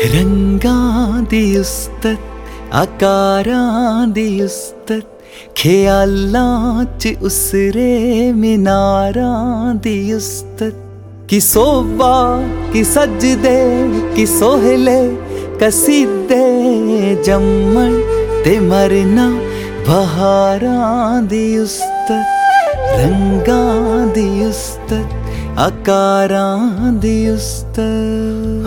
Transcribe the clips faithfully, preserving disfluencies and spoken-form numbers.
रंगां दी उस्तत आकारां दी उस्तत ख्यालां च उसरे मीनारां दी उस्तत कि सोबा कि सजदे कि सोहले कसीदे जम्मन ते मरना बहारां दी उस्तत रंगां दी उस्तत आकारां दी उस्तत।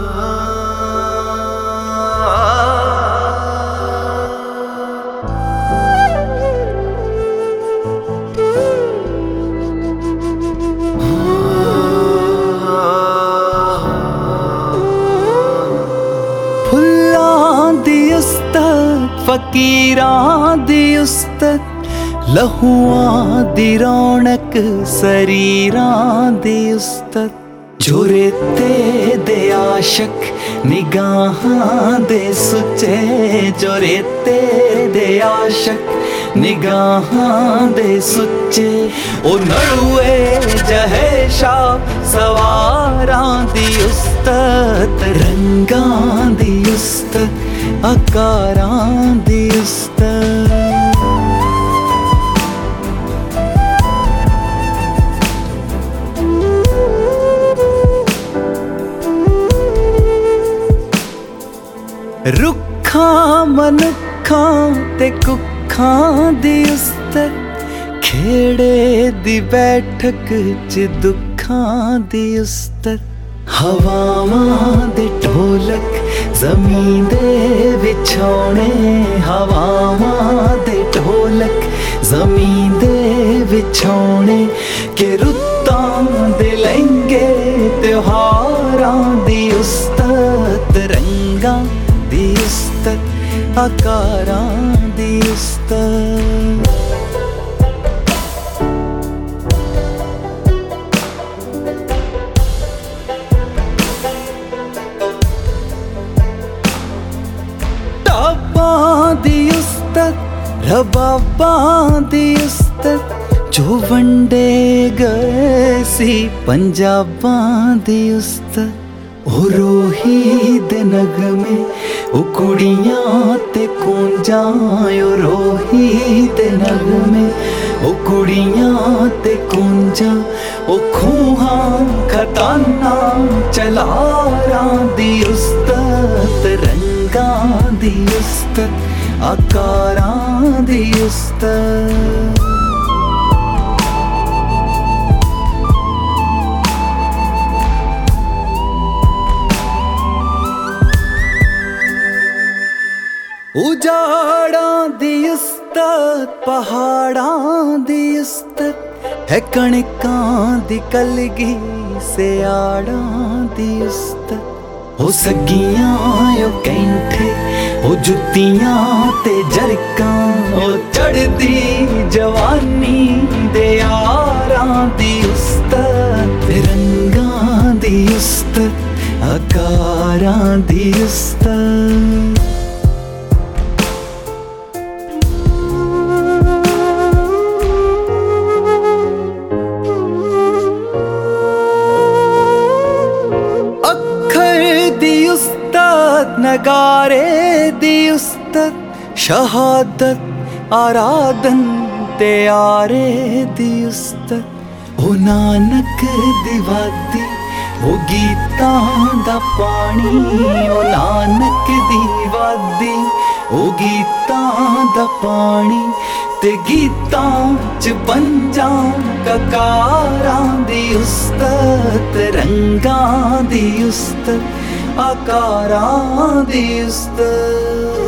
फुल्लां दी उस्तत फकीरां दी उस्तत लहूआं दी रौनक सरीरां दी उस्तत जो रेते दे आशक निगाहां दे सुच्चे जो रेते दे आशक निगाहां दे सुच्चे ओ नड़ुए जहेशा सवारां दी उस्तत रंगां दी उस्तत आकारां दी उस्तत। रुखां मनुखां ते कुखां दी उस्तत खेड़े दी बैठक च दुखां दी उस्तत हवावां दे ढोलक ज़मीं दे विछौने हवावां दे ढोलक ज़मीं दे विछौने के रुत्तां दे लहंगे त्योहारां दी उस्तत रंगां दी उस्तत आकारां दी उस्तत। टाबां दी उस्तत रबाबां दी उस्तत जो वंडे गए सी पंजाबां दी उस्तत ओ रोही दे नगमे ओ कुड़ियां ते कूंजां ओ रोही दे नगमे ओ कुड़ियां ते कूंजां ओ खूहां खतानां चलारां दी उस्तत रंगां दी उस्तत आकारां दी उस्तत। उजाड़ां दी उस्तत पहाड़ां दी उस्तत है कणकां दी कलगी सियाड़ां दी उस्तत ओ सगियां ओ कैंठे ओ जुत्तियां ते जरकां ओ चढ़दी जवानी दे यारां दी उस्तत रंगां दी उस्तत आकारां दी उस्तत। नगारे दी उस्तत शहादत आराधन ते आरे दी उस्तत ओ नानक दी वादी ओ गीतां दा पानी ओ नानक दी वादी ओ गीतां दा पानी ते गीतां च पंजां ककारां दी उस्तत रंगां दी उस्तत आकारां दी उस्तत।